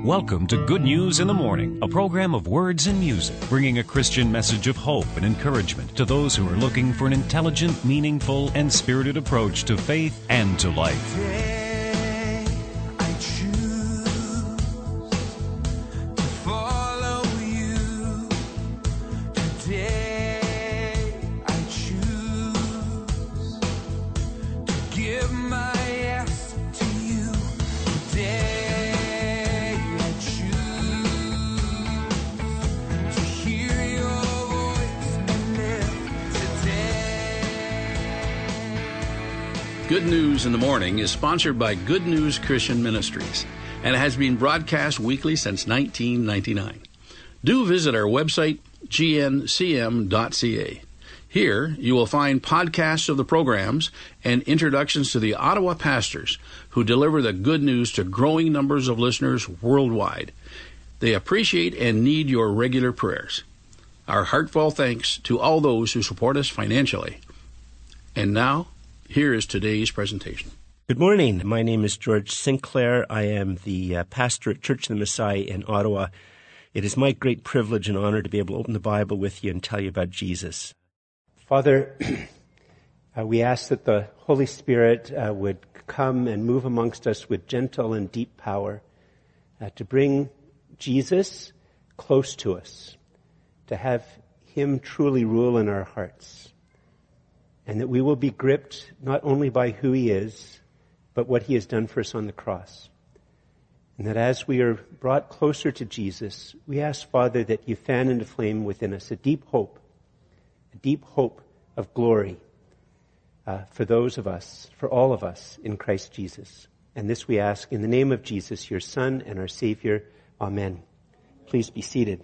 Welcome to Good News in the Morning, a program of words and music, bringing a Christian message of hope and encouragement to those who are looking for an intelligent, meaningful, and spirited approach to faith and to life. Today, I choose to follow you. Today, I choose to give my yes to you. Today, Good News in the Morning is sponsored by Good News Christian Ministries and has been broadcast weekly since 1999. Do visit our website, gncm.ca. Here, you will find podcasts of the programs and introductions to the Ottawa pastors who deliver the good news to growing numbers of listeners worldwide. They appreciate and need your regular prayers. Our heartfelt thanks to all those who support us financially. And now, here is today's presentation. Good morning. My name is George Sinclair. I am the pastor at Church of the Messiah in Ottawa. It is my great privilege and honor to be able to open the Bible with you and tell you about Jesus. Father, we ask that the Holy Spirit would come and move amongst us with gentle and deep power to bring Jesus close to us, to have him truly rule in our hearts. And that we will be gripped not only by who he is, but what he has done for us on the cross. And that as we are brought closer to Jesus, we ask, Father, that you fan into flame within us a deep hope of glory for those of us, for all of us in Christ Jesus. And this we ask in the name of Jesus, your Son and our Savior. Amen. Please be seated.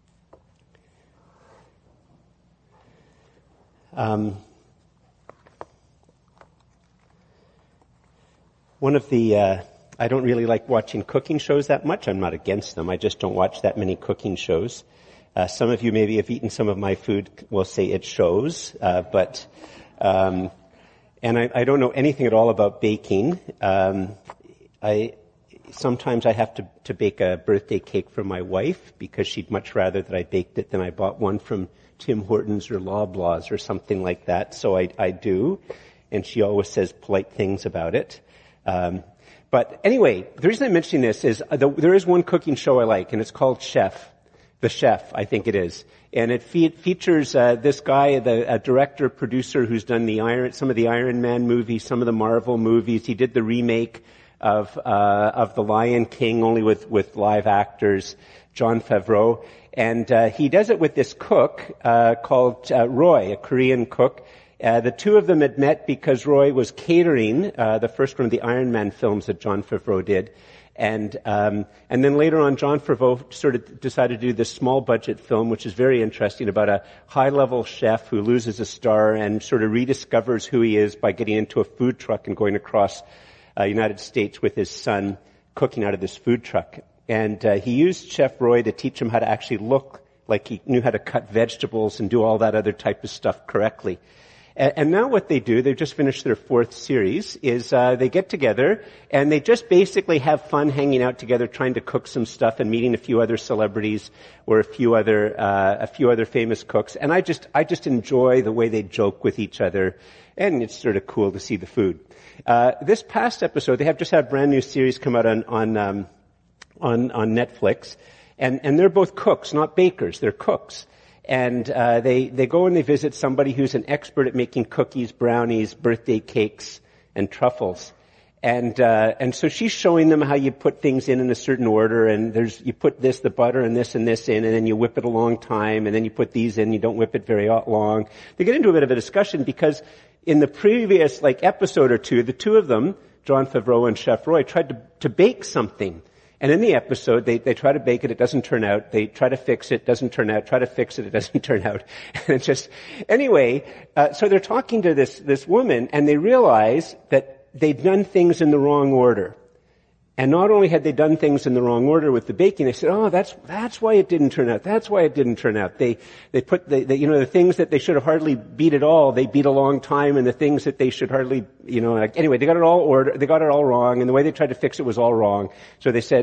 One of the, I don't really like watching cooking shows that much. I'm not against them. I just don't watch that many cooking shows. Some of you maybe have eaten some of my food will say it shows, and I don't know anything at all about baking. Sometimes I have to bake a birthday cake for my wife because she'd much rather that I baked it than I bought one from Tim Hortons or Loblaws or something like that. So I do, and she always says polite things about it. But anyway, the reason I'm mentioning this is there is one cooking show I like, and it's called Chef. The Chef, I think it is. And it features this guy, a director, producer who's done some of the Iron Man movies, some of the Marvel movies. He did the remake of The Lion King, only with live actors, Jon Favreau. And he does it with this cook called Roy, a Korean cook. The two of them had met because Roy was catering the first one of the Iron Man films that Jon Favreau did. And then later on, Jon Favreau sort of decided to do this small budget film, which is very interesting, about a high-level chef who loses a star and sort of rediscovers who he is by getting into a food truck and going across United States with his son, cooking out of this food truck. And he used Chef Roy to teach him how to actually look like he knew how to cut vegetables and do all that other type of stuff correctly. And now what they do, they've just finished their 4th series, is they get together and they just basically have fun hanging out together, trying to cook some stuff and meeting a few other celebrities or a few other famous cooks. And I just enjoy the way they joke with each other, and it's sort of cool to see the food. This past episode, they have just had a brand new series come out on Netflix, and they're both cooks, not bakers. They're cooks. And they go and they visit somebody who's an expert at making cookies, brownies, birthday cakes, and truffles. And so she's showing them how you put things in a certain order, and you put the butter and this in, and then you whip it a long time, and then you put these in, you don't whip it very long. They get into a bit of a discussion because in the previous episode or two, the two of them, Jon Favreau and Chef Roy, tried to bake something. And in the episode, they try to bake it, it doesn't turn out. They try to fix it, doesn't turn out. Try to fix it, it doesn't turn out. And it's just, anyway, so they're talking to this woman, and they realize that they'd done things in the wrong order. And not only had they done things in the wrong order with the baking, they said, oh, that's why it didn't turn out. That's why it didn't turn out. They put the things that they should have hardly beat at all, they beat a long time, and the things that they should hardly, anyway, they got it all wrong, and the way they tried to fix it was all wrong. So they said,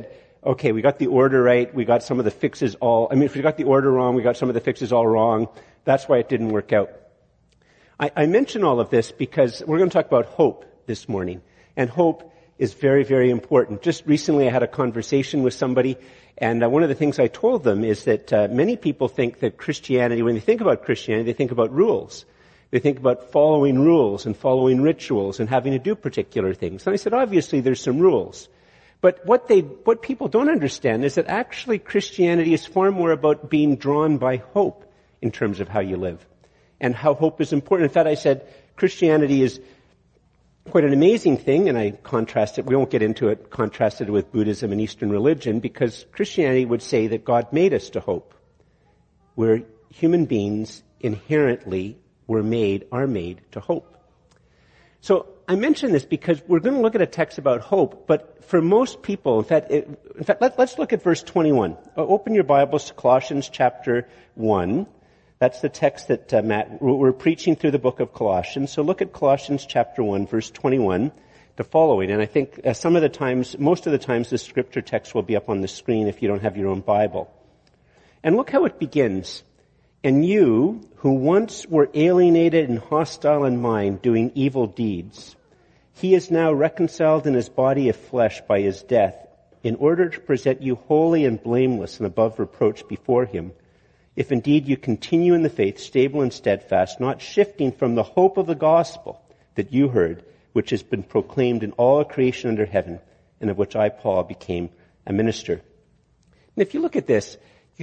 okay, we got the order right, we got some of the fixes if we got the order wrong, we got some of the fixes all wrong. That's why it didn't work out. I mention all of this because we're going to talk about hope this morning. And hope is very, very important. Just recently I had a conversation with somebody, and one of the things I told them is that many people think that Christianity, when they think about Christianity, they think about rules. They think about following rules and following rituals and having to do particular things. And I said, obviously there's some rules. But what people don't understand is that actually Christianity is far more about being drawn by hope in terms of how you live and how hope is important. In fact, I said Christianity is quite an amazing thing, and I contrasted, we won't get into it, contrasted with Buddhism and Eastern religion, because Christianity would say that God made us to hope. We're human beings inherently are made to hope. So I mention this because we're going to look at a text about hope, but for most people, in fact, let's look at verse 21. Open your Bibles to Colossians chapter 1. That's the text that we're preaching through the book of Colossians. So look at Colossians chapter 1, verse 21, the following. And I think most of the times, the scripture text will be up on the screen if you don't have your own Bible. And look how it begins. And you, who once were alienated and hostile in mind, doing evil deeds, he is now reconciled in his body of flesh by his death, in order to present you holy and blameless and above reproach before him, if indeed you continue in the faith, stable and steadfast, not shifting from the hope of the gospel that you heard, which has been proclaimed in all creation under heaven, and of which I, Paul, became a minister. And if you look at this,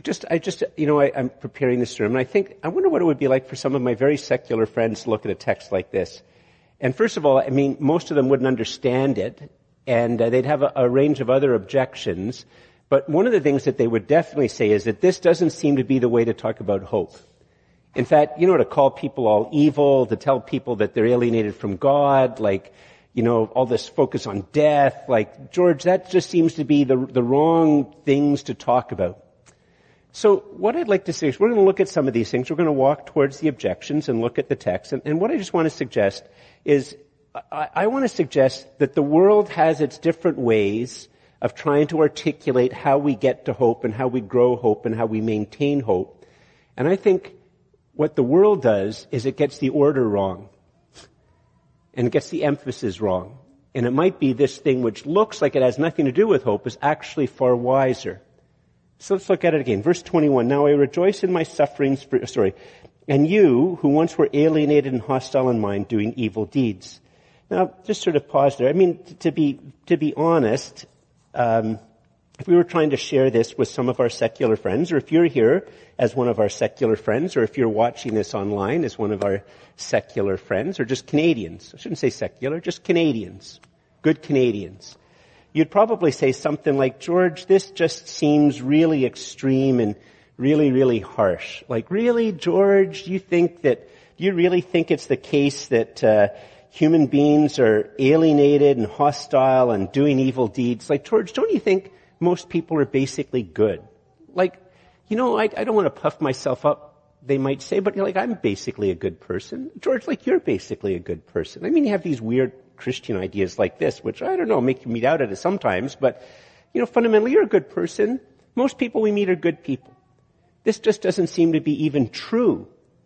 I'm preparing this sermon. I wonder what it would be like for some of my very secular friends to look at a text like this. And first of all, most of them wouldn't understand it, and they'd have a range of other objections. But one of the things that they would definitely say is that this doesn't seem to be the way to talk about hope. In fact, to call people all evil, to tell people that they're alienated from God, all this focus on death, George, that just seems to be the wrong things to talk about. So what I'd like to say is we're going to look at some of these things. We're going to walk towards the objections and look at the text. And what I just want to suggest is I want to suggest that the world has its different ways of trying to articulate how we get to hope and how we grow hope and how we maintain hope. And I think what the world does is it gets the order wrong. And it gets the emphasis wrong. And it might be this thing which looks like it has nothing to do with hope is actually far wiser. So let's look at it again. Verse 21, now I rejoice in my sufferings and you, who once were alienated and hostile in mind, doing evil deeds. Now, just sort of pause there. To be honest, if we were trying to share this with some of our secular friends, or if you're here as one of our secular friends, or if you're watching this online as one of our secular friends, or just Canadians, I shouldn't say secular, just Canadians, good Canadians, you'd probably say something like, George, this just seems really extreme and really, really harsh. Really, George, do you really think it's the case that human beings are alienated and hostile and doing evil deeds? George, don't you think most people are basically good? I don't want to puff myself up, they might say, but I'm basically a good person. George, you're basically a good person. You have these weird Christian ideas like this, which I don't know, make me doubt it sometimes, but, fundamentally you're a good person. Most people we meet are good people. This just doesn't seem to be even true.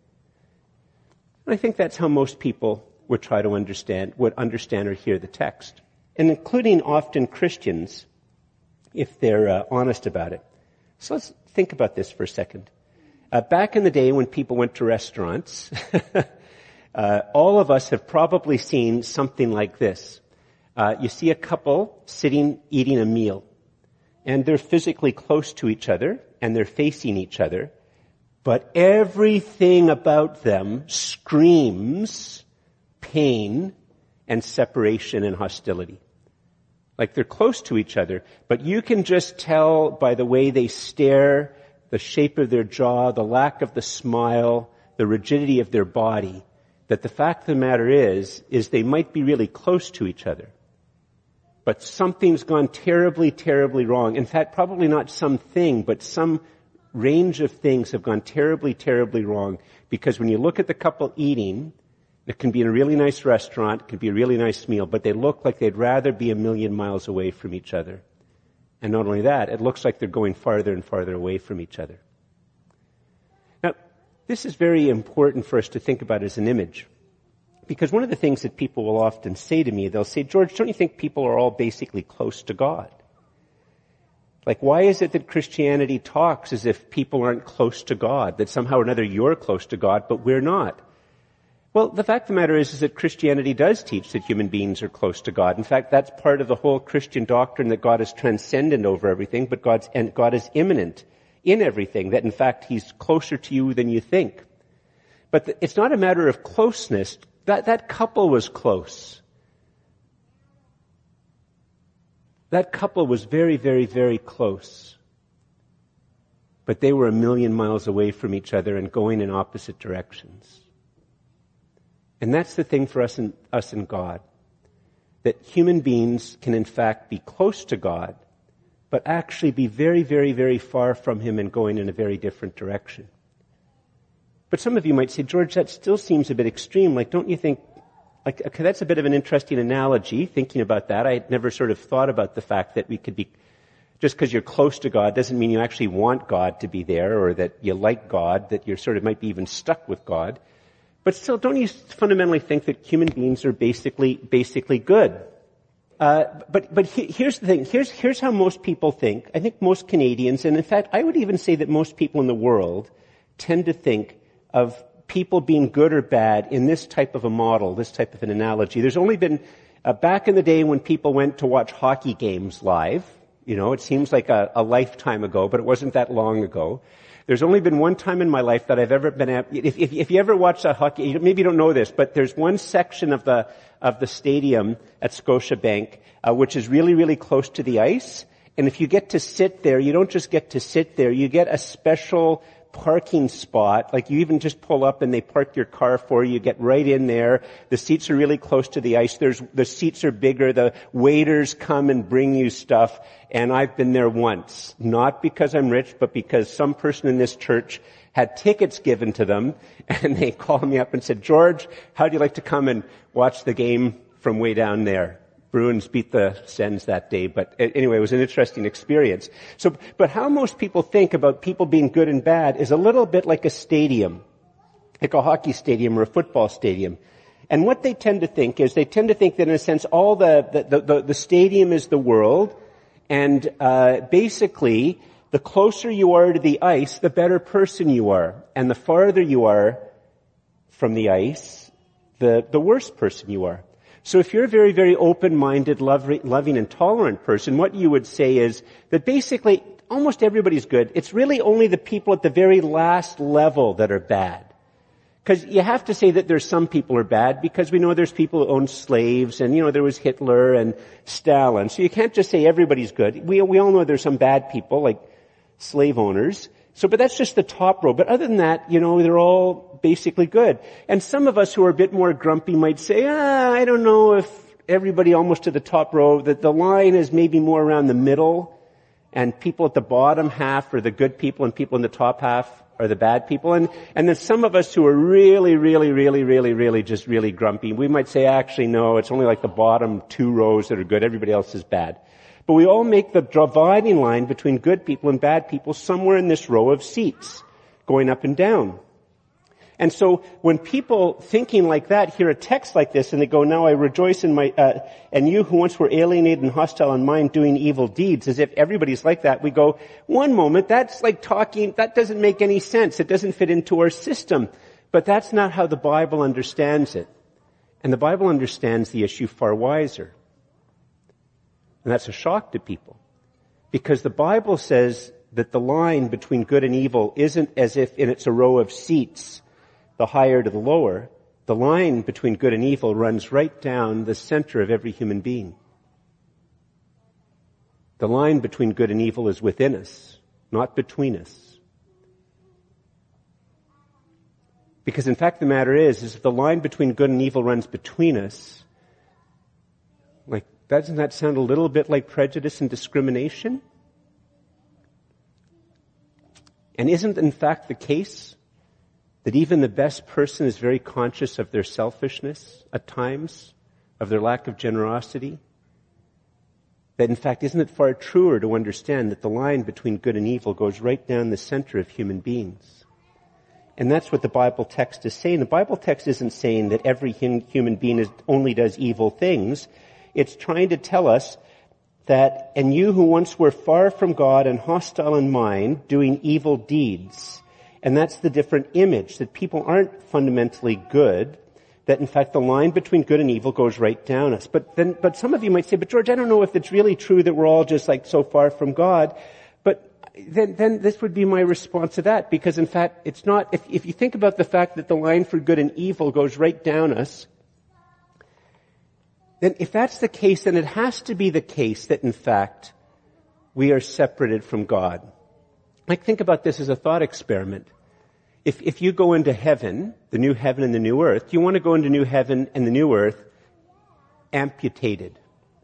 And I think that's how most people would try to understand or hear the text. And including often Christians, if they're honest about it. So let's think about this for a second. Back in the day when people went to restaurants, all of us have probably seen something like this. You see a couple sitting, eating a meal, and they're physically close to each other, and they're facing each other, but everything about them screams pain and separation and hostility. They're close to each other, but you can just tell by the way they stare, the shape of their jaw, the lack of the smile, the rigidity of their body, that the fact of the matter is they might be really close to each other. But something's gone terribly, terribly wrong. In fact, probably not something, but some range of things have gone terribly, terribly wrong. Because when you look at the couple eating, it can be in a really nice restaurant, it can be a really nice meal, but they look like they'd rather be 1,000,000 miles away from each other. And not only that, it looks like they're going farther and farther away from each other. Now, this is very important for us to think about as an image. Because one of the things that people will often say to me, they'll say, George, don't you think people are all basically close to God? Like, why is it that Christianity talks as if people aren't close to God, that somehow or another you're close to God, but we're not? Well, the fact of the matter is that Christianity does teach that human beings are close to God. In fact, that's part of the whole Christian doctrine, that God is transcendent over everything, but God is immanent in everything, that in fact He's closer to you than you think. But it's not a matter of closeness. That couple was close. That couple was very, very, very close. But they were 1,000,000 miles away from each other and going in opposite directions. And that's the thing for us and God. That human beings can in fact be close to God, but actually be very, very, very far from Him and going in a very different direction. But some of you might say, George, that still seems a bit extreme. Like, don't you think, like, okay, that's a bit of an interesting analogy, thinking about that. I had never sort of thought about the fact that we could be, just because you're close to God doesn't mean you actually want God to be there, or that you like God, that you're sort of might be even stuck with God. But still, don't you fundamentally think that human beings are basically good? But here's the thing. Here's how most people think. I think most Canadians, and in fact, I would even say that most people in the world tend to think of people being good or bad in this type of a model, this type of an analogy. There's only been, back in the day when people went to watch hockey games live, it seems like a lifetime ago, but it wasn't that long ago. There's only been one time in my life that I've ever been at, if you ever watch a hockey, maybe you don't know this, but there's one section of the stadium at Scotiabank, which is really, really close to the ice. And if you get to sit there, you don't just get to sit there, you get a special parking spot. Like, you even just pull up and they park your car for you. You get right in there. The seats are really close to the ice. The seats are bigger. The waiters come and bring you stuff. And I've been there once. Not because I'm rich, but because some person in this church had tickets given to them. And they called me up and said, George, how'd you like to come and watch the game from way down there? Bruins beat the Sens that day, but anyway, it was an interesting experience. But how most people think about people being good and bad is a little bit like a stadium, like a hockey stadium or a football stadium. And what they tend to think is, they tend to think that in a sense all the stadium is the world, and basically the closer you are to the ice, the better person you are. And the farther you are from the ice, the worse person you are. So if you're a very, very open-minded, loving, and tolerant person, what you would say is that basically almost everybody's good. It's really only the people at the very last level that are bad. Because you have to say that there's some people are bad, because we know there's people who own slaves, and there was Hitler and Stalin. So you can't just say everybody's good. We all know there's some bad people, like slave owners. But that's just the top row. But other than that, they're all basically good. And some of us who are a bit more grumpy might say, I don't know if everybody almost to the top row, that the line is maybe more around the middle, and people at the bottom half are the good people, and people in the top half are the bad people. And then some of us who are really, really, really, really, really just really grumpy, we might say, actually, no, it's only like the bottom 2 rows that are good. Everybody else is bad. But we all make the dividing line between good people and bad people somewhere in this row of seats, going up and down. And so when people thinking like that hear a text like this and they go, now I rejoice in my, and you who once were alienated and hostile in mind doing evil deeds, as if everybody's like that, we go, one moment, that's like talking, that doesn't make any sense. It doesn't fit into our system. But that's not how the Bible understands it. And the Bible understands the issue far wiser. And that's a shock to people. Because the Bible says that the line between good and evil isn't as if it's a row of seats, the higher to the lower. The line between good and evil runs right down the center of every human being. The line between good and evil is within us, not between us. Because in fact the matter is if the line between good and evil runs between us, like, doesn't that sound a little bit like prejudice and discrimination? And isn't in fact the case that even the best person is very conscious of their selfishness at times, of their lack of generosity? That in fact, isn't it far truer to understand that the line between good and evil goes right down the center of human beings? And that's what the Bible text is saying. The Bible text isn't saying that every human being only does evil things. It's trying to tell us that, and you who once were far from God and hostile in mind, doing evil deeds. And that's the different image, that people aren't fundamentally good, that in fact the line between good and evil goes right down us. But some of you might say, but George, I don't know if it's really true that we're all just like so far from God. But then this would be my response to that, because in fact it's not, if you think about the fact that the line for good and evil goes right down us, then if that's the case, then it has to be the case that in fact we are separated from God. Like, think about this as a thought experiment. If you go into heaven, the new heaven and the new earth, you want to go into new heaven and the new earth amputated.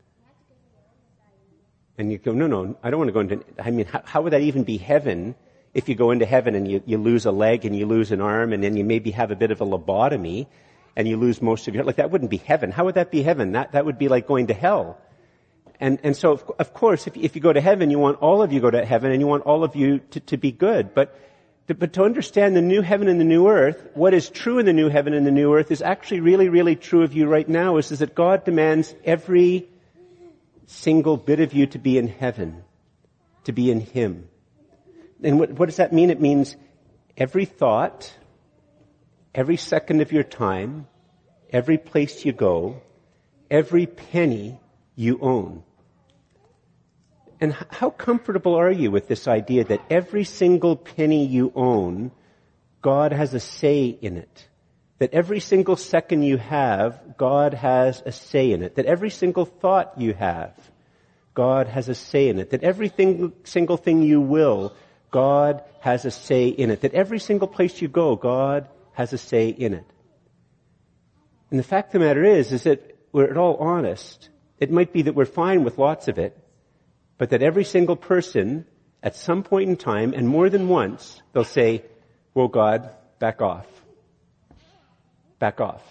And you go, no, I don't want to go into, I mean, how would that even be heaven if you go into heaven and you lose a leg and you lose an arm and then you maybe have a bit of a lobotomy and you lose most of your, like, that wouldn't be heaven. How would that be heaven? That would be like going to hell. And so of course, if you go to heaven, you want all of you go to heaven and you want all of you to be good. But to understand the new heaven and the new earth, what is true in the new heaven and the new earth is actually really, really true of you right now, is that God demands every single bit of you to be in heaven, to be in Him. And what does that mean? It means every thought, every second of your time, every place you go, every penny you own. And how comfortable are you with this idea that every single penny you own, God has a say in it? That every single second you have, God has a say in it. That every single thought you have, God has a say in it. That every single thing you will, God has a say in it. That every single place you go, God has a say in it. And the fact of the matter is that we're at all honest. It might be that we're fine with lots of it, but that every single person, at some point in time, and more than once, they'll say, "Whoa, God, back off. Back off.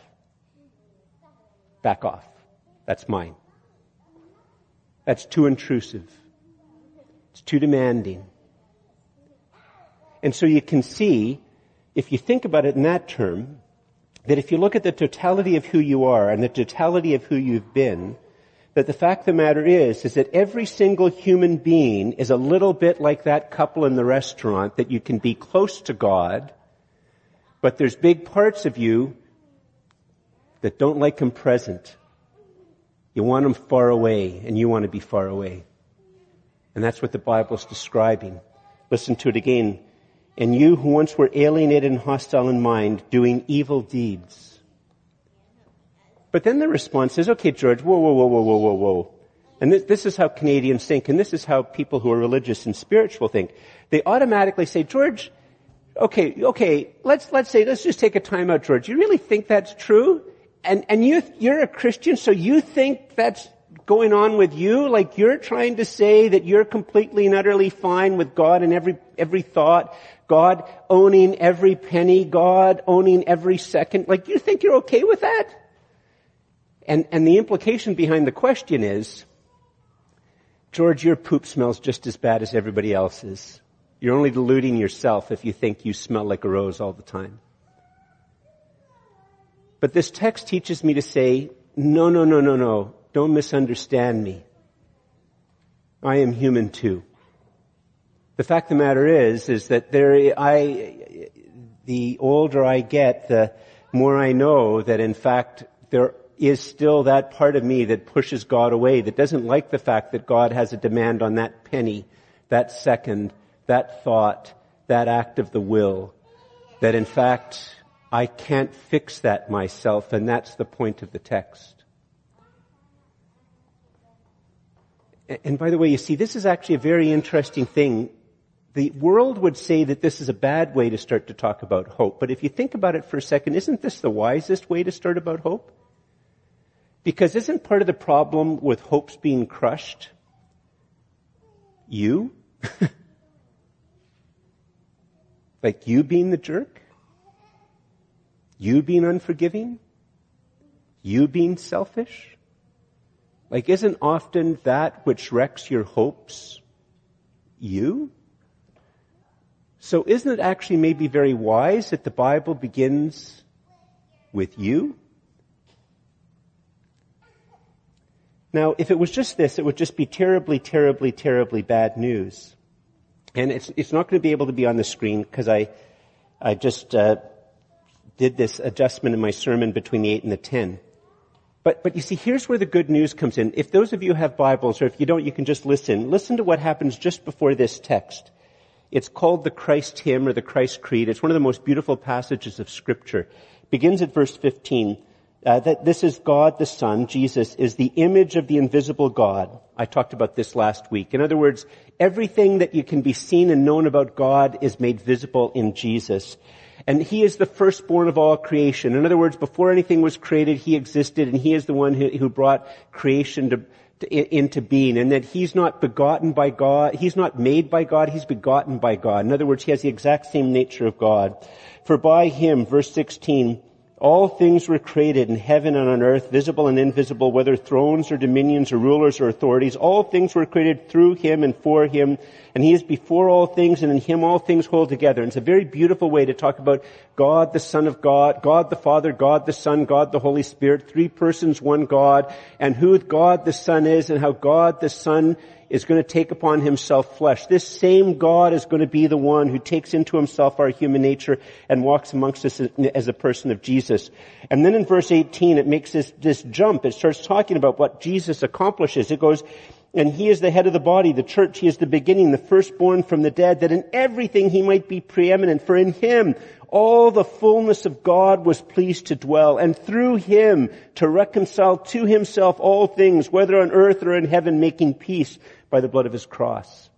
Back off. That's mine. That's too intrusive. It's too demanding." And so you can see, if you think about it in that term, that if you look at the totality of who you are and the totality of who you've been, that the fact of the matter is that every single human being is a little bit like that couple in the restaurant, that you can be close to God, but there's big parts of you that don't like Him present. You want Him far away, and you want to be far away. And that's what the Bible's describing. Listen to it again. "And you who once were alienated and hostile in mind, doing evil deeds." But then the response is, okay, George, whoa. And this is how Canadians think, and this is how people who are religious and spiritual think. They automatically say, George, okay, let's just take a time out, George. You really think that's true? And you're a Christian, so you think that's going on with you? Like, you're trying to say that you're completely and utterly fine with God in every thought, God owning every penny, God owning every second. Like, you think you're okay with that? And the implication behind the question is, George, your poop smells just as bad as everybody else's. You're only deluding yourself if you think you smell like a rose all the time. But this text teaches me to say, no. Don't misunderstand me. I am human too. The fact of the matter is that the older I get, the more I know that in fact there is still that part of me that pushes God away, that doesn't like the fact that God has a demand on that penny, that second, that thought, that act of the will, that in fact I can't fix that myself, and that's the point of the text. And by the way, you see, this is actually a very interesting thing. The world would say that this is a bad way to start to talk about hope, but if you think about it for a second, isn't this the wisest way to start about hope? Because isn't part of the problem with hopes being crushed you? Like you being the jerk? You being unforgiving? You being selfish? Like, isn't often that which wrecks your hopes you? So isn't it actually maybe very wise that the Bible begins with you? Now, if it was just this, it would just be terribly, terribly, terribly bad news. And it's not going to be able to be on the screen because I just did this adjustment in my sermon between the 8 and the 10. But you see, here's where the good news comes in. If those of you have Bibles, or if you don't, you can just listen. Listen to what happens just before this text. It's called the Christ Hymn or the Christ Creed. It's one of the most beautiful passages of Scripture. It begins at verse 15. That this is God the Son, Jesus, is the image of the invisible God. I talked about this last week. In other words, everything that you can be seen and known about God is made visible in Jesus. And He is the firstborn of all creation. In other words, before anything was created, He existed, and He is the one who brought creation into being. And that He's not begotten by God, He's not made by God, He's begotten by God. In other words, He has the exact same nature of God. For by Him, verse 16, all things were created in heaven and on earth, visible and invisible, whether thrones or dominions or rulers or authorities. All things were created through Him and for Him. And He is before all things, and in Him all things hold together. And it's a very beautiful way to talk about God, the Son of God, God the Father, God the Son, God the Holy Spirit, three persons, one God, and who God the Son is, and how God the Son is going to take upon Himself flesh. This same God is going to be the one who takes into Himself our human nature and walks amongst us as a person of Jesus. And then in verse 18, it makes this jump. It starts talking about what Jesus accomplishes. It goes, and He is the head of the body, the church. He is the beginning, the firstborn from the dead, that in everything He might be preeminent. For in Him all the fullness of God was pleased to dwell, and through Him to reconcile to Himself all things, whether on earth or in heaven, making peace by the blood of His cross.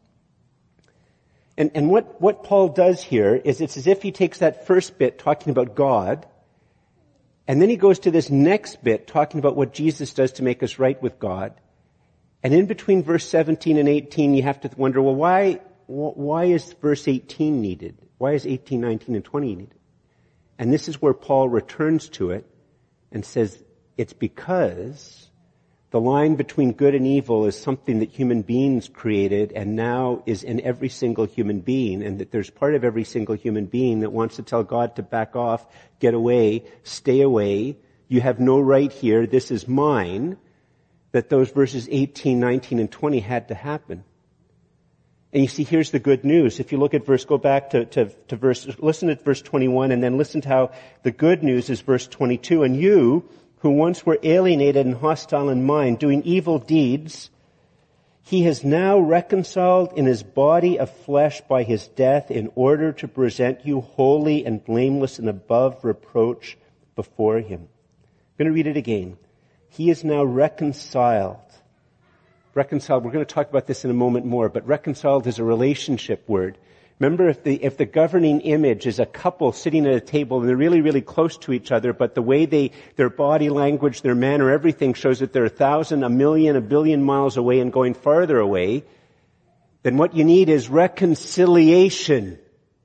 And what Paul does here is it's as if he takes that first bit talking about God, and then he goes to this next bit talking about what Jesus does to make us right with God. And in between verse 17 and 18, you have to wonder, well, why is verse 18 needed? Why is 18, 19, and 20 needed? And this is where Paul returns to it and says, it's because the line between good and evil is something that human beings created and now is in every single human being, and that there's part of every single human being that wants to tell God to back off, get away, stay away. You have no right here. This is mine. That those verses 18, 19, and 20 had to happen. And you see, here's the good news. If you look at verse, go back to verse, listen at verse 21, and then listen to how the good news is verse 22. And you, who once were alienated and hostile in mind, doing evil deeds, He has now reconciled in His body of flesh by His death in order to present you holy and blameless and above reproach before Him. I'm going to read it again. He is now reconciled. Reconciled, we're going to talk about this in a moment more, but reconciled is a relationship word. Remember, if the governing image is a couple sitting at a table and they're really, really close to each other, but the way their body language, their manner, everything shows that they're 1,000, 1,000,000, 1 billion miles away and going farther away, then what you need is reconciliation.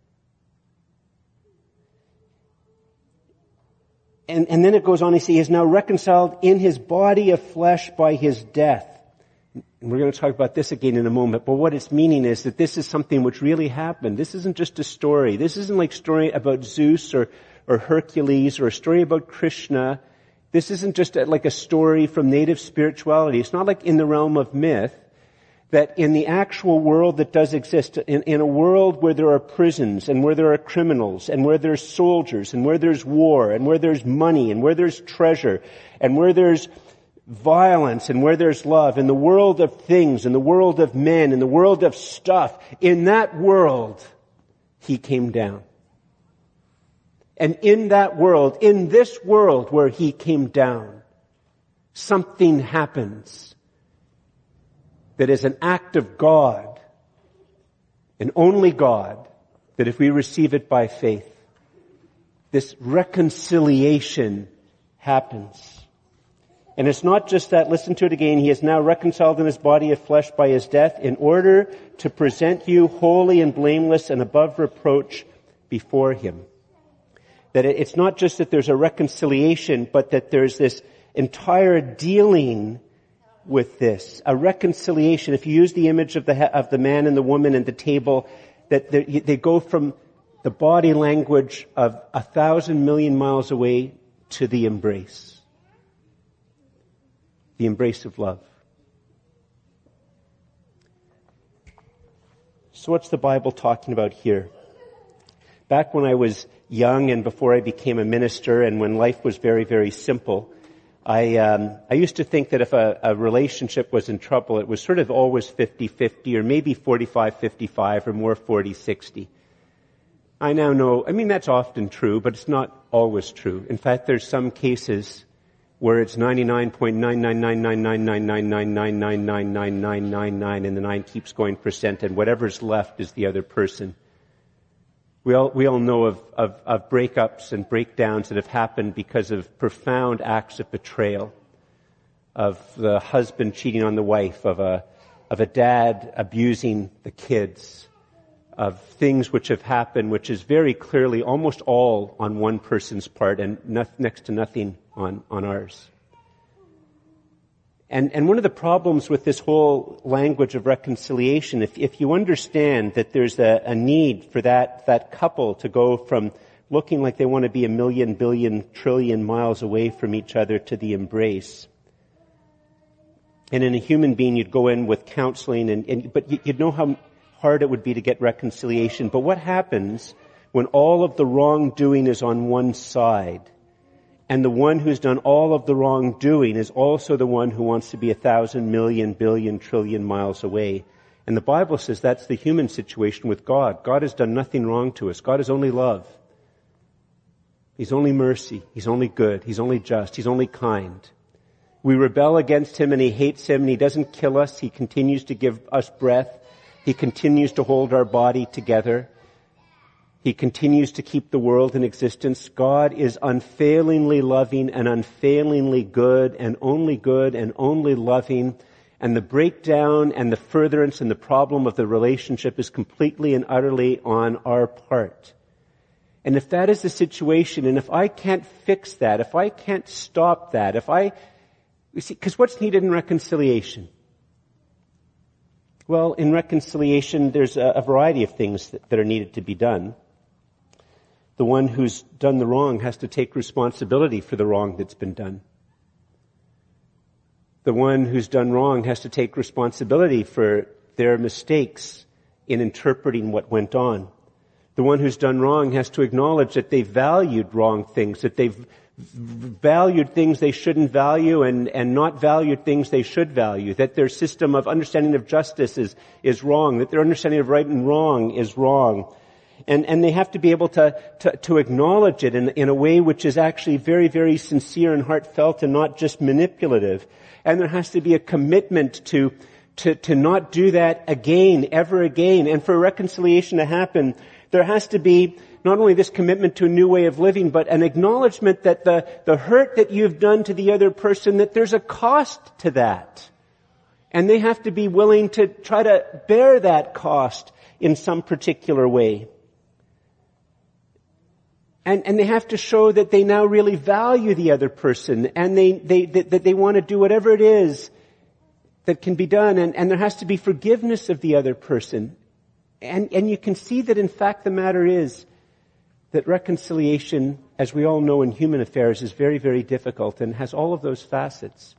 And then it goes on to say, He is now reconciled in His body of flesh by His death. And we're going to talk about this again in a moment, but what it's meaning is that this is something which really happened. This isn't just a story. This isn't like a story about Zeus or Hercules or a story about Krishna. This isn't just like a story from native spirituality. It's not like in the realm of myth, that in the actual world that does exist, in a world where there are prisons and where there are criminals and where there's soldiers and where there's war and where there's money and where there's treasure and where there's violence and where there's love, in the world of things, in the world of men, in the world of stuff, in that world, He came down. And in that world, in this world where He came down, something happens that is an act of God, and only God, that if we receive it by faith, this reconciliation happens. And it's not just that, listen to it again, He is now reconciled in His body of flesh by His death in order to present you holy and blameless and above reproach before Him. That it's not just that there's a reconciliation, but that there's this entire dealing with this. A reconciliation, if you use the image of the man and the woman and the table, that they go from the body language of 1,000 million miles away to the embrace. The embrace of love. So what's the Bible talking about here? Back when I was young and before I became a minister and when life was very, very simple, I used to think that if a relationship was in trouble, it was sort of always 50-50 or maybe 45-55 or more 40-60. I now know, that's often true, but it's not always true. In fact, there's some cases where it's 99.9999999999999 and the 9 keeps going %, and whatever's left is the other person. We all know of breakups and breakdowns that have happened because of profound acts of betrayal, of the husband cheating on the wife, of a dad abusing the kids, of things which have happened, which is very clearly almost all on one person's part and next to nothing on ours. And one of the problems with this whole language of reconciliation, if you understand that there's a need for that couple to go from looking like they want to be 1 million, billion, trillion miles away from each other to the embrace. And in a human being, you'd go in with counseling, but you'd know how hard it would be to get reconciliation. But what happens when all of the wrongdoing is on one side? And the one who's done all of the wrongdoing is also the one who wants to be 1,000 million, billion, trillion miles away. And the Bible says that's the human situation with God. God has done nothing wrong to us. God is only love. He's only mercy. He's only good. He's only just. He's only kind. We rebel against Him and He hates Him and He doesn't kill us. He continues to give us breath. He continues to hold our body together. He continues to keep the world in existence. God is unfailingly loving and unfailingly good and only loving. And the breakdown and the furtherance and the problem of the relationship is completely and utterly on our part. And if that is the situation, and if I can't fix that, if I can't stop that, because what's needed in reconciliation? Well, in reconciliation, there's a variety of things that are needed to be done. The one who's done the wrong has to take responsibility for the wrong that's been done. The one who's done wrong has to take responsibility for their mistakes in interpreting what went on. The one who's done wrong has to acknowledge that they've valued wrong things, that they've valued things they shouldn't value and not valued things they should value, that their system of understanding of justice is wrong, that their understanding of right and wrong is wrong. And they have to be able to acknowledge it in a way which is actually very, very sincere and heartfelt and not just manipulative. And there has to be a commitment to not do that again, ever again. And for reconciliation to happen, there has to be not only this commitment to a new way of living, but an acknowledgement that the hurt that you've done to the other person, that there's a cost to that. And they have to be willing to try to bear that cost in some particular way. And they have to show that they now really value the other person and that they want to do whatever it is that can be done. And there has to be forgiveness of the other person. And you can see that in fact the matter is that reconciliation, as we all know in human affairs, is very, very difficult and has all of those facets.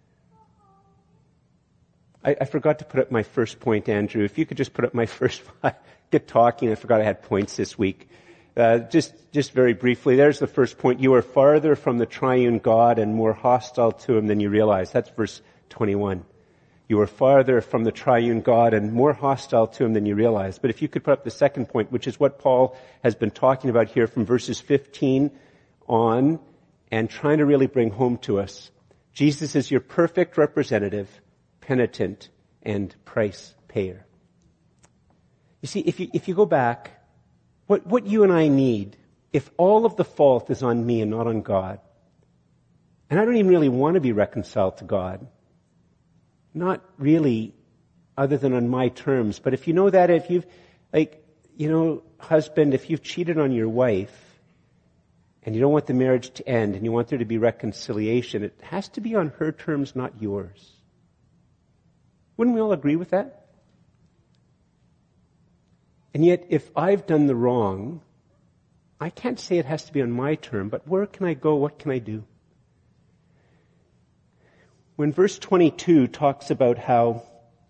I forgot to put up my first point, Andrew. If you could just put up my first, get talking. I forgot I had points this week. Just very briefly, there's the first point. You are farther from the triune God and more hostile to Him than you realize. That's verse 21. You are farther from the triune God and more hostile to Him than you realize. But if you could put up the second point, which is what Paul has been talking about here from verses 15 on and trying to really bring home to us. Jesus is your perfect representative, penitent, and price payer. You see, if you go back, what you and I need, if all of the fault is on me and not on God, and I don't even really want to be reconciled to God, not really other than on my terms, but if you know that, if you've, husband, if you've cheated on your wife, and you don't want the marriage to end, and you want there to be reconciliation, it has to be on her terms, not yours. Wouldn't we all agree with that? And yet, if I've done the wrong, I can't say it has to be on my term, but where can I go? What can I do? When verse 22 talks about how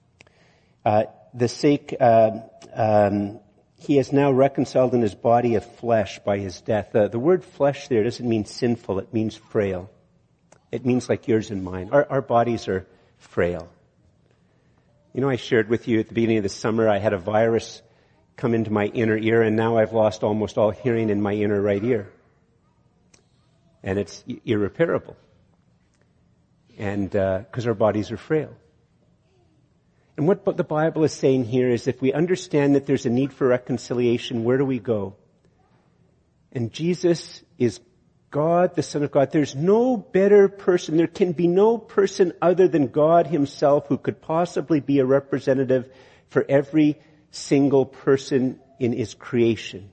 he is now reconciled in his body of flesh by his death. The word flesh there doesn't mean sinful, it means frail. It means like yours and mine. Our bodies are frail. You know, I shared with you at the beginning of the summer, I had a virus come into my inner ear, and now I've lost almost all hearing in my inner right ear. And it's irreparable. And because our bodies are frail. And what the Bible is saying here is if we understand that there's a need for reconciliation, where do we go? And Jesus is God, the Son of God. There's no better person. There can be no person other than God himself who could possibly be a representative for every single person in his creation.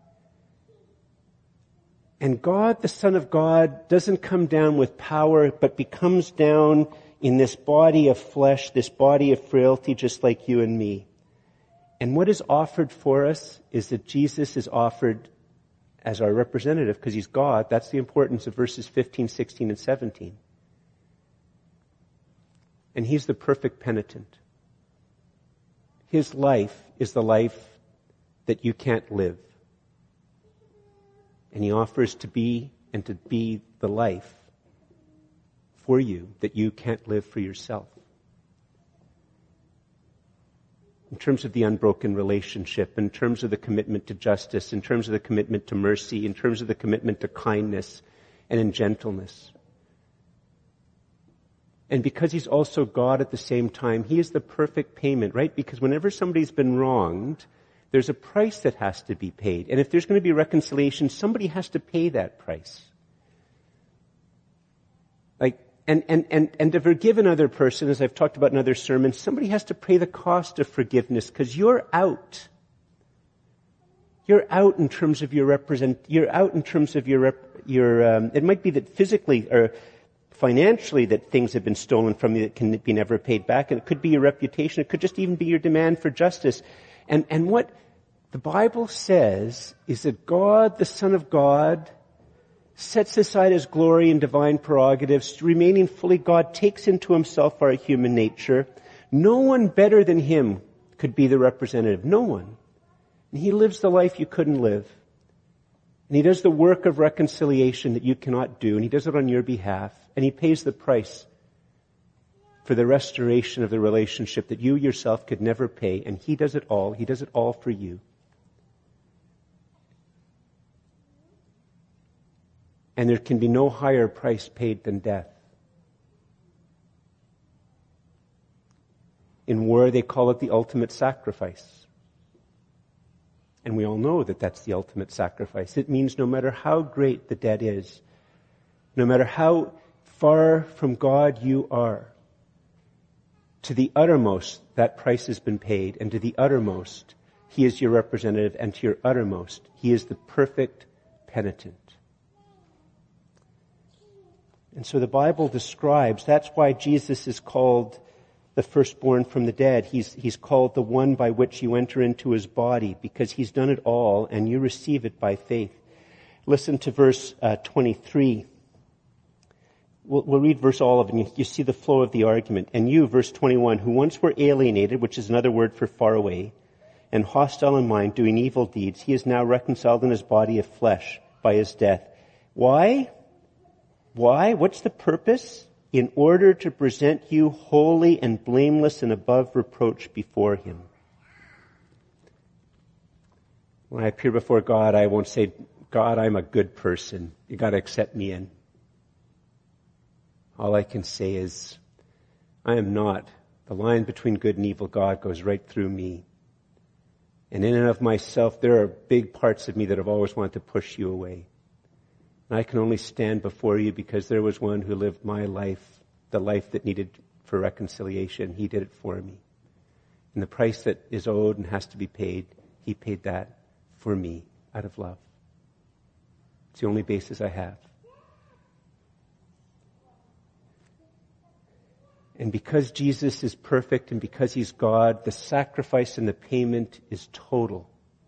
And God, the Son of God, doesn't come down with power, but becomes down in this body of flesh, this body of frailty, just like you and me. And what is offered for us is that Jesus is offered as our representative, because he's God. That's the importance of verses 15, 16, and 17. And he's the perfect penitent. His life is the life that you can't live. And he offers to be the life for you that you can't live for yourself. In terms of the unbroken relationship, in terms of the commitment to justice, in terms of the commitment to mercy, in terms of the commitment to kindness and in gentleness. And because he's also God at the same time, he is the perfect payment, right? Because whenever somebody's been wronged, there's a price that has to be paid. And if there's going to be reconciliation, somebody has to pay that price. And to forgive another person, as I've talked about in other sermons, somebody has to pay the cost of forgiveness because you're out. You're out in terms of your it might be that physically or financially that things have been stolen from you that can be never paid back. And it could be your reputation. It could just even be your demand for justice. And what the Bible says is that God, the Son of God, sets aside his glory and divine prerogatives, remaining fully God, takes into himself our human nature. No one better than him could be the representative. No one. And he lives the life you couldn't live. And he does the work of reconciliation that you cannot do, and he does it on your behalf. And he pays the price for the restoration of the relationship that you yourself could never pay. And he does it all. He does it all for you. And there can be no higher price paid than death. In war, they call it the ultimate sacrifice. And we all know that that's the ultimate sacrifice. It means no matter how great the debt is, no matter how far from God you are, to the uttermost, that price has been paid. And to the uttermost, he is your representative. And to your uttermost, he is the perfect penitent. And so the Bible describes, that's why Jesus is called the firstborn from the dead. He's called the one by which you enter into his body, because he's done it all and you receive it by faith. Listen to verse 23. We'll read verse all of it, and you see the flow of the argument. And you, verse 21, who once were alienated, which is another word for far away, and hostile in mind, doing evil deeds, he is now reconciled in his body of flesh by his death. Why? What's the purpose? In order to present you holy and blameless and above reproach before him. When I appear before God, I won't say, God, I'm a good person. You got to accept me in. All I can say is, I am not. The line between good and evil, God, goes right through me. And in and of myself, there are big parts of me that have always wanted to push you away. And I can only stand before you because there was one who lived my life, the life that needed for reconciliation. He did it for me. And the price that is owed and has to be paid, he paid that for me out of love. It's the only basis I have. And because Jesus is perfect and because he's God, the sacrifice and the payment is total.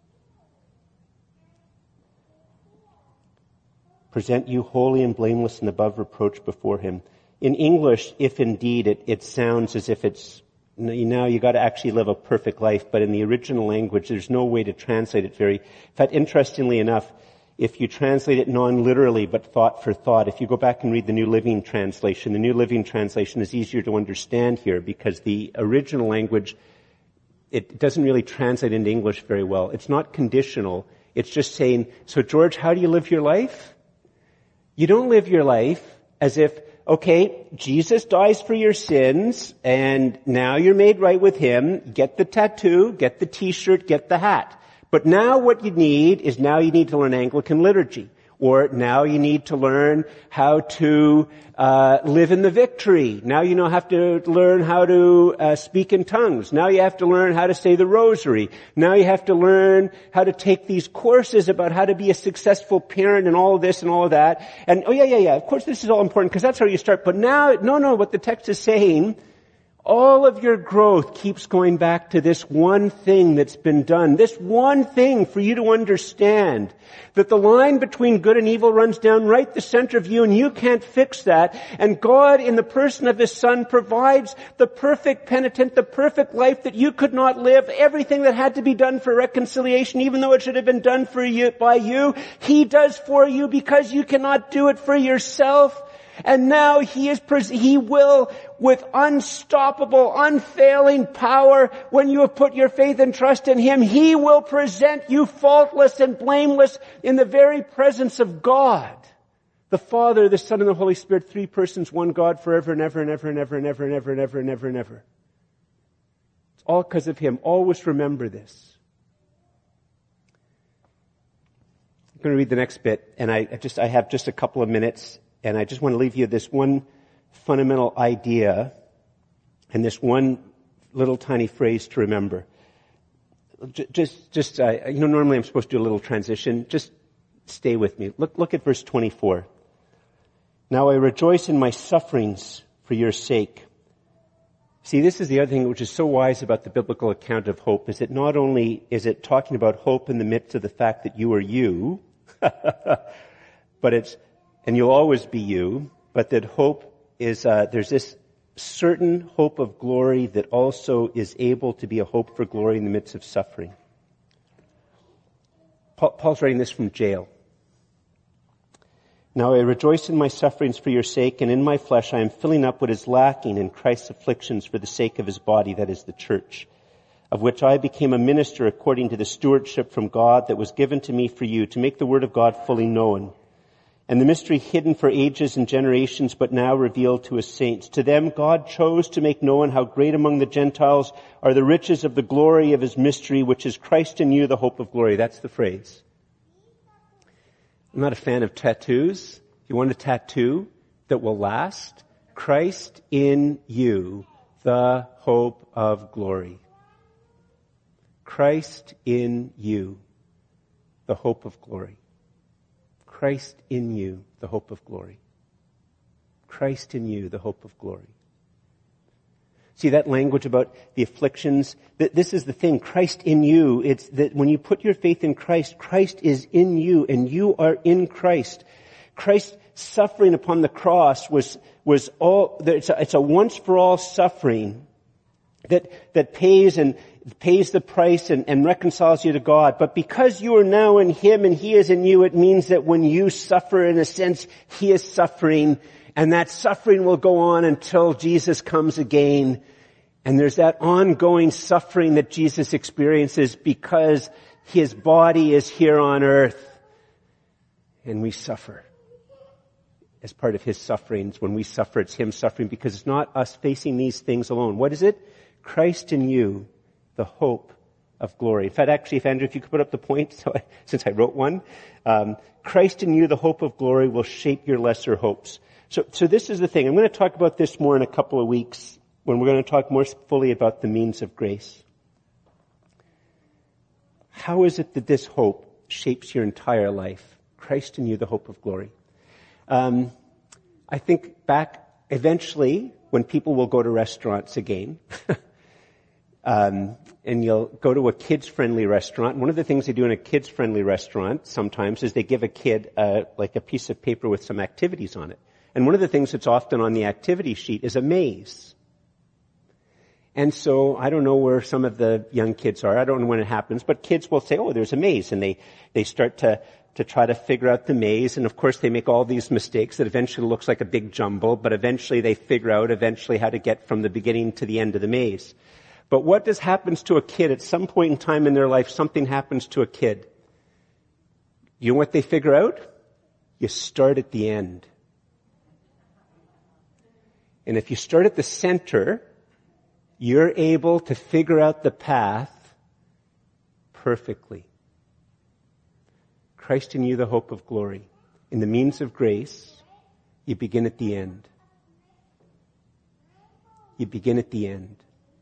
Present you holy and blameless and above reproach before him. In English, if indeed, it sounds as if it's, now you got to actually live a perfect life, but in the original language, there's no way to translate it in fact, interestingly enough, if you translate it non-literally, but thought for thought, if you go back and read the New Living Translation, the New Living Translation is easier to understand here because the original language, it doesn't really translate into English very well. It's not conditional. It's just saying, so George, how do you live your life? You don't live your life as if, okay, Jesus dies for your sins, and now you're made right with him. Get the tattoo, get the t-shirt, get the hat. But now what you need is now you need to learn Anglican liturgy. Or now you need to learn how to live in the victory. Now you have to learn how to speak in tongues. Now you have to learn how to say the rosary. Now you have to learn how to take these courses about how to be a successful parent and all of this and all of that. And of course this is all important because that's how you start. But now, no, what the text is saying, all of your growth keeps going back to this one thing that's been done. This one thing for you to understand that the line between good and evil runs down right the center of you and you can't fix that. And God in the person of His Son provides the perfect penitent, the perfect life that you could not live. Everything that had to be done for reconciliation, even though it should have been done for you, by you, He does for you because you cannot do it for yourself. And now He will, with unstoppable, unfailing power, when you have put your faith and trust in Him, He will present you faultless and blameless in the very presence of God. The Father, the Son, and the Holy Spirit, three persons, one God, forever and ever and ever and ever and ever and ever and ever and ever and ever. It's all because of Him. Always remember this. I'm going to read the next bit, and I have just a couple of minutes. And I just want to leave you this one fundamental idea and this one little tiny phrase to remember. Normally I'm supposed to do a little transition. Just stay with me. Look at verse 24. Now I rejoice in my sufferings for your sake. See, this is the other thing which is so wise about the biblical account of hope, is that not only is it talking about hope in the midst of the fact that you are you, but and you'll always be you, but that hope is, there's this certain hope of glory that also is able to be a hope for glory in the midst of suffering. Paul's writing this from jail. Now I rejoice in my sufferings for your sake, and in my flesh I am filling up what is lacking in Christ's afflictions for the sake of His body, that is the church, of which I became a minister according to the stewardship from God that was given to me for you, to make the word of God fully known. And the mystery hidden for ages and generations, but now revealed to His saints. To them God chose to make known how great among the Gentiles are the riches of the glory of His mystery, which is Christ in you, the hope of glory. That's the phrase. I'm not a fan of tattoos. If you want a tattoo that will last, Christ in you, the hope of glory. Christ in you, the hope of glory. Christ in you, the hope of glory. Christ in you, the hope of glory. See that language about the afflictions? This is the thing. Christ in you. It's that when you put your faith in Christ, Christ is in you and you are in Christ. Christ's suffering upon the cross was all, it's a once for all suffering that pays the price and reconciles you to God. But because you are now in Him and He is in you, it means that when you suffer, in a sense, He is suffering, and that suffering will go on until Jesus comes again. And there's that ongoing suffering that Jesus experiences because His body is here on earth. And we suffer as part of His sufferings. When we suffer, it's Him suffering, because it's not us facing these things alone. What is it? Christ in you, the hope of glory. In fact, actually, if you could put up the point, since I wrote one, Christ in you, the hope of glory, will shape your lesser hopes. So this is the thing. I'm going to talk about this more in a couple of weeks when we're going to talk more fully about the means of grace. How is it that this hope shapes your entire life? Christ in you, the hope of glory. I think back eventually, when people will go to restaurants again, and you'll go to a kids-friendly restaurant. One of the things they do in a kids-friendly restaurant sometimes is they give a kid like a piece of paper with some activities on it. And one of the things that's often on the activity sheet is a maze. And so I don't know where some of the young kids are. I don't know when it happens, but kids will say, oh, there's a maze. And they start to try to figure out the maze. And of course they make all these mistakes that eventually looks like a big jumble, but eventually they figure out how to get from the beginning to the end of the maze. But what happens to a kid at some point in time in their life? Something happens to a kid. You know what they figure out? You start at the end. And if you start at the center, you're able to figure out the path perfectly. Christ in you, the hope of glory. In the means of grace, you begin at the end. You begin at the end.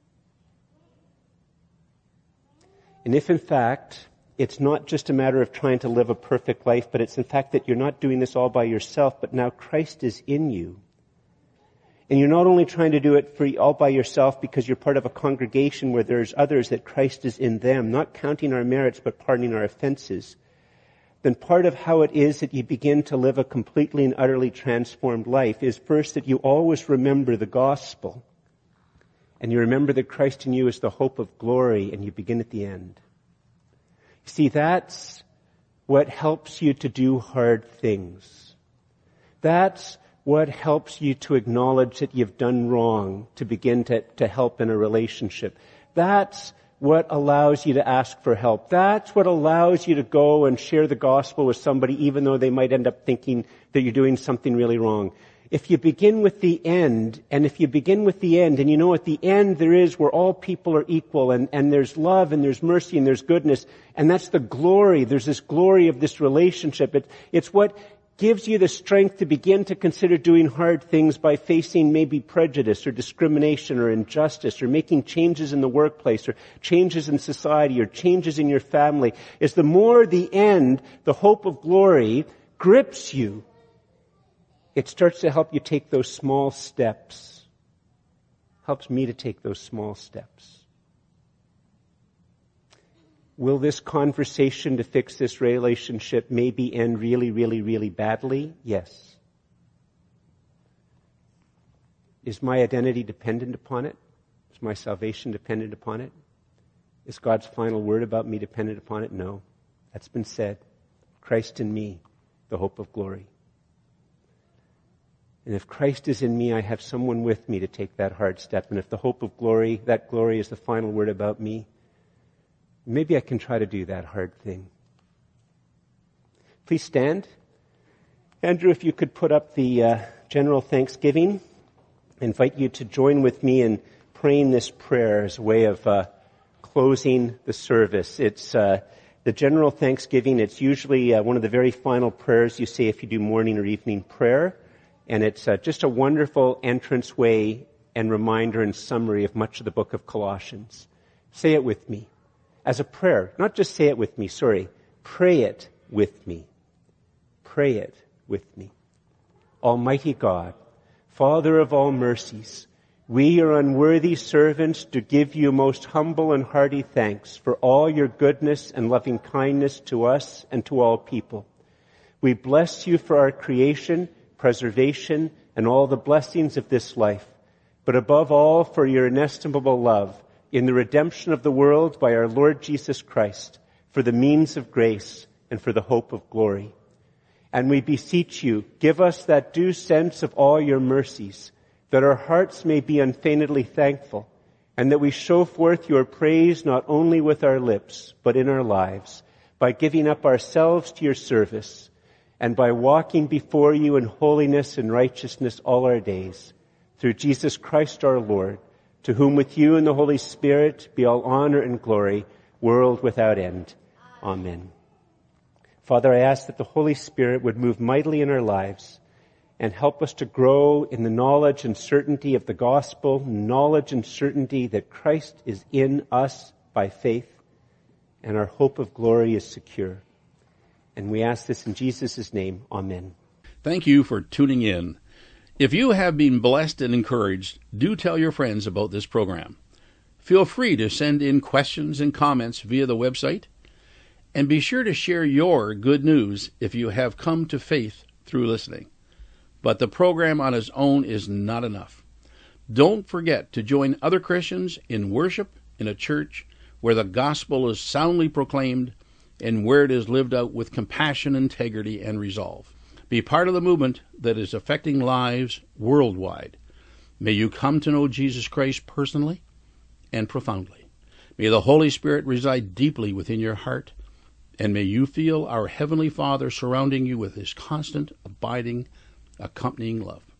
And if in fact, it's not just a matter of trying to live a perfect life, but it's in fact that you're not doing this all by yourself, but now Christ is in you. And you're not only trying to do it all by yourself because you're part of a congregation where there's others that Christ is in them, not counting our merits but pardoning our offenses, then part of how it is that you begin to live a completely and utterly transformed life is first that you always remember the gospel. And you remember that Christ in you is the hope of glory, and you begin at the end. You see, that's what helps you to do hard things. That's what helps you to acknowledge that you've done wrong, to begin to help in a relationship. That's what allows you to ask for help. That's what allows you to go and share the gospel with somebody even though they might end up thinking that you're doing something really wrong. If you begin with the end, and you know at the end there is where all people are equal, and there's love, and there's mercy, and there's goodness, and that's the glory. There's this glory of this relationship. It's what gives you the strength to begin to consider doing hard things by facing maybe prejudice or discrimination or injustice or making changes in the workplace or changes in society or changes in your family. Is the more the end, the hope of glory, grips you, it starts to help you take those small steps. Helps me to take those small steps. Will this conversation to fix this relationship maybe end really, really, really badly? Yes. Is my identity dependent upon it? Is my salvation dependent upon it? Is God's final word about me dependent upon it? No. That's been said. Christ in me, the hope of glory. And if Christ is in me, I have someone with me to take that hard step. And if the hope of glory, that glory is the final word about me, maybe I can try to do that hard thing. Please stand. Andrew, if you could put up the general thanksgiving. I invite you to join with me in praying this prayer as a way of closing the service. It's the general thanksgiving. It's usually one of the very final prayers you say if you do morning or evening prayer. And it's just a wonderful entranceway and reminder and summary of much of the book of Colossians. Say it with me. As a prayer. Not just say it with me, Pray it with me. Pray it with me. Almighty God, Father of all mercies, we, your unworthy servants, do give you most humble and hearty thanks for all your goodness and loving kindness to us and to all people. We bless you for our creation, preservation, and all the blessings of this life, but above all for your inestimable love in the redemption of the world by our Lord Jesus Christ, for the means of grace and for the hope of glory. And we beseech you, give us that due sense of all your mercies, that our hearts may be unfeignedly thankful, and that we show forth your praise not only with our lips, but in our lives, by giving up ourselves to your service, and by walking before you in holiness and righteousness all our days, through Jesus Christ our Lord, to whom with you and the Holy Spirit be all honor and glory, world without end. Amen. Father, I ask that the Holy Spirit would move mightily in our lives and help us to grow in the knowledge and certainty of the gospel, knowledge and certainty that Christ is in us by faith, and our hope of glory is secure. And we ask this in Jesus' name. Amen. Thank you for tuning in. If you have been blessed and encouraged, do tell your friends about this program. Feel free to send in questions and comments via the website, and be sure to share your good news if you have come to faith through listening. But the program on its own is not enough. Don't forget to join other Christians in worship in a church where the gospel is soundly proclaimed and where it is lived out with compassion, integrity, and resolve. Be part of the movement that is affecting lives worldwide. May you come to know Jesus Christ personally and profoundly. May the Holy Spirit reside deeply within your heart, and may you feel our Heavenly Father surrounding you with His constant, abiding, accompanying love.